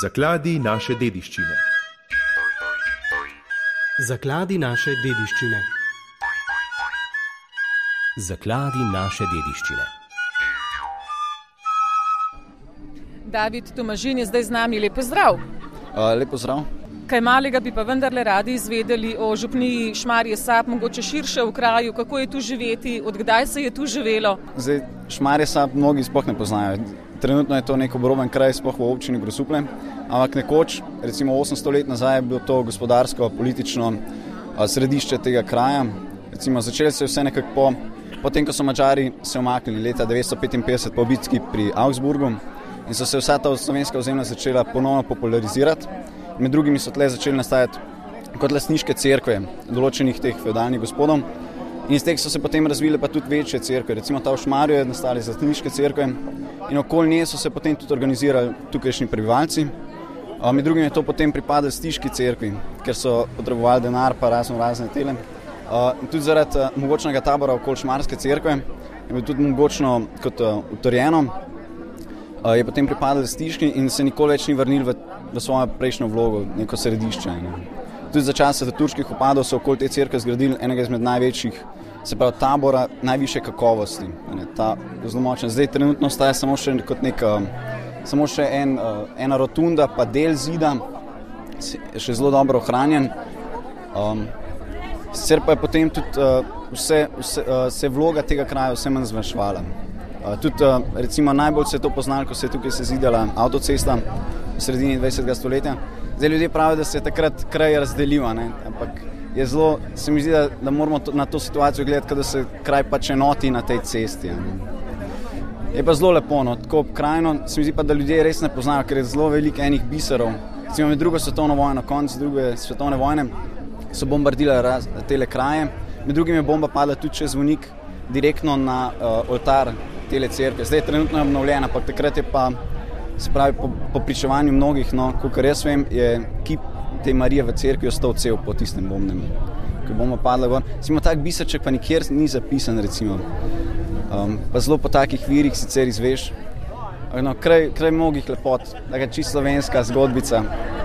Zakladi naše dediščine. Zakladi naše dediščine. Zakladi naše dediščine. David Tomažin je zdaj z nami. Lep pozdrav. Lep pozdrav. Kaj malega bi pa vendarle radi izvedeli o župniji Šmarje Sap, mogoče širše v kraju, kako je tu živeti, od kdaj se je tu živelo? Zdaj, Šmarje Sap mnogi sploh ne poznajo. Trenutno je to nek obroben kraj, sploh v občini Grosuplje, ampak nekoč, recimo 800 let nazaj, je bilo to gospodarsko, politično središče tega kraja. Recimo začeli se vse nekako potem, ko so Madžari se umaknili leta 955 po bitki pri Augsburgu in so se vsa ta slovenska ozemlja začela ponovno popularizirati. Med drugimi so tle začeli nastajati kot lastniške cerkve določenih teh feudalnih gospodov in iz teh so se potem razvile pa tudi večje cerkve. Recimo ta v Šmarju je nastali lastniške cerkve in okoli nje so se potem tudi organizirali tukajšnji prebivalci. Med drugim je to potem pripadalo stiški cerkvi, ker so potrebovali denar pa razne tele. In tudi zaradi mogočnega tabora okoli Šmarske cerkve je bilo tudi mogočno kot utrjeno, je potem pripadalo stiški in se nikoli več ni vrnil v svojo prejšnjo vlogo, neko središče. Tudi za časa turških upadov so okoli te cerkve zgradili enega izmed največjih, se pravi tabora najvišje kakovosti. Ta zelo močen. Zdaj trenutno ostaja samo še ena rotunda pa del zida, še zelo dobro ohranjen. Sicer pa je potem tudi se vloga tega kraja vse manj zmanjševala. Tudi recimo najbolj se je to poznalo, ko se je tukaj sezidala avtocesta v sredini 20. stoletja. Zdaj ljudje pravijo, da se je takrat kraj razdelil, ampak je zelo, se mi zdi, da moramo na to situacijo gledati, da se kraj pač enoti na tej cesti. Je pa zelo lepo, tako krajno, se mi zdi pa, da ljudje res ne poznajo, ker je zelo veliko enih biserov. Recimo med drugo svetovno vojno, konec druge svetovne vojne so bombardirali tele kraje. Med drugim je bomba padla tudi čez zvonik direktno na oltar tele cerkve. Zdaj je trenutno obnovljena, pa takrat je pa, se pravi, po pričevanju mnogih, kolikor jaz vem, je kip te Marije v cerkvi ostal cel po tistem bombnem, ko je bomba padla gor. Recimo tak biserček pa nikjer ni zapisan, recimo. Pa zelo po takih virih sicer izveš. Kraj mnogih lepot, taka čisto slovenska zgodbica.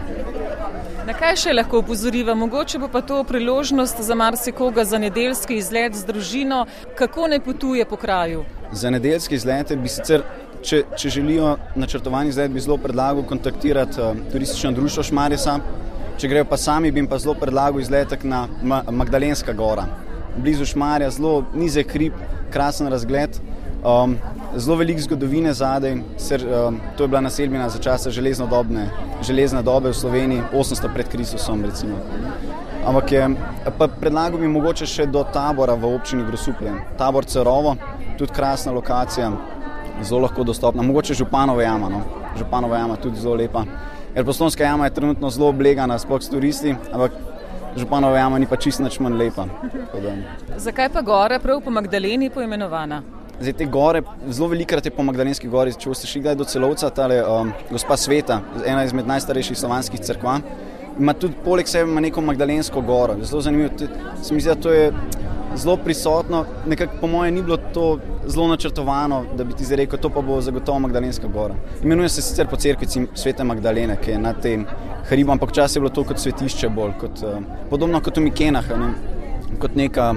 Na kaj še lahko opozoriva? Mogoče bo pa to priložnost za marsikoga za nedeljski izlet z družino. Kako naj potuje po kraju? Za nedeljski izlet bi sicer, če želijo načrtovani izlet, bi zelo predlagal kontaktirati turistično društvo Šmarje Sap. Če grejo pa sami, bi jim pa zelo predlagal izletek na Magdalenska gora. Blizu Šmarja, zelo nizek hrib, krasen razgled, zelo veliko zgodovine zadaj, to je bila naselbina za časa železne dobe v Sloveniji, 800 pred Kristusom recimo. Ampak pa predlagal bi mogoče še do tabora v občini Grosuplje. Tabor Cerovo, tudi krasna lokacija, zelo lahko dostopna. Mogoče Županova jama, Županova jama tudi zelo lepa. Ker Postojnska jama je trenutno zelo oblegana sploh s turisti, ampak Županova jama ni pa čisto nič manj lepa. Zakaj pa gora prav po Magdaleni poimenovana? Zdaj te gore, zelo velikrat je po Magdalenski gori, če boste šli kdaj do Celovca, tale gospa Sveta, ena izmed najstarejših slovanskih cerkva, ima tudi poleg sebe neko Magdalensko goro. Zelo zanimivo, se mi zdi, da to je zelo prisotno, nekako po moje ni bilo to zelo načrtovano, da bi ti zdaj rekel, to pa bo zagotovo Magdalenska gora. Imenuje se sicer po cerkvici Svete Magdalene, ki je nad tem hribom, ampak včasih je bilo to kot svetišče bolj, podobno kot v Mikenah, kot neka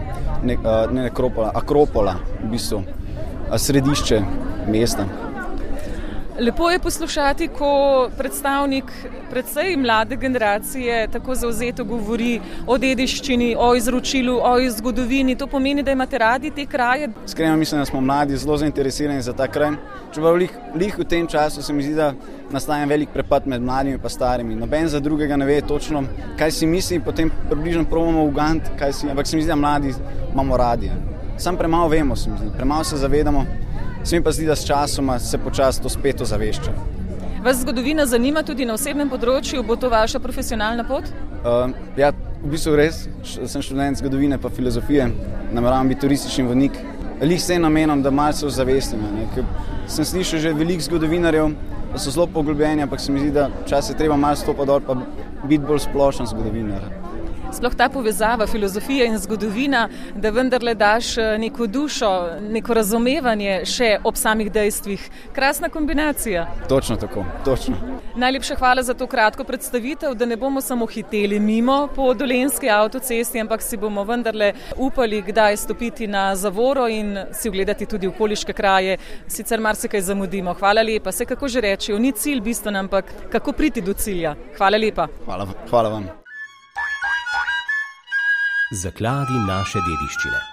akropola v bistvu. Središče mesta. Lepo je poslušati, ko predstavnik predvsej mlade generacije tako zavzeto govori o dediščini, o izročilu, o zgodovini. To pomeni, da imate radi te kraje? Iskreno mislim, da smo mladi zelo zainteresirani za ta kraj. Čeprav lih v tem času se mi zdi, da nastaja velik prepad med mladimi pa starimi. Noben za drugega ne ve točno, kaj si misli, potem približno probamo ugant, ampak se mi zdi, da mladi imamo radi. Sam premalo vemo, se mi zdi, premalo se zavedamo. Se mi pa zdi, da s časoma se počasi to spet ozavešča. Vas zgodovina zanima tudi na osebnem področju? Bo to vaša profesionalna pot? Ja, v bistvu res. Sem študent zgodovine pa filozofije. Nameravam biti turistični vodnik. Lih s tem namenom, da malce ozavestim. Sem slišal že veliko zgodovinarjev, da so zelo poglobljeni, ampak se mi zdi, da včasih je treba malo stopati dol pa biti bolj splošen zgodovinar. sploh ta povezava filozofija in zgodovina, da vendarle daš neko dušo, neko razumevanje še ob samih dejstvih. Krasna kombinacija. Točno tako, točno. Najlepša hvala za to kratko predstavitev, da ne bomo samo hiteli mimo po Dolenjski avtocesti, ampak si bomo vendarle upali kdaj stopiti na zavoro in si ogledati tudi okoliške kraje. Sicer marsikaj zamudimo. Hvala lepa. Se kako že reči, ni cilj bistven, ampak kako priti do cilja. Hvala lepa. Hvala vam. Zakladi naše dediščine.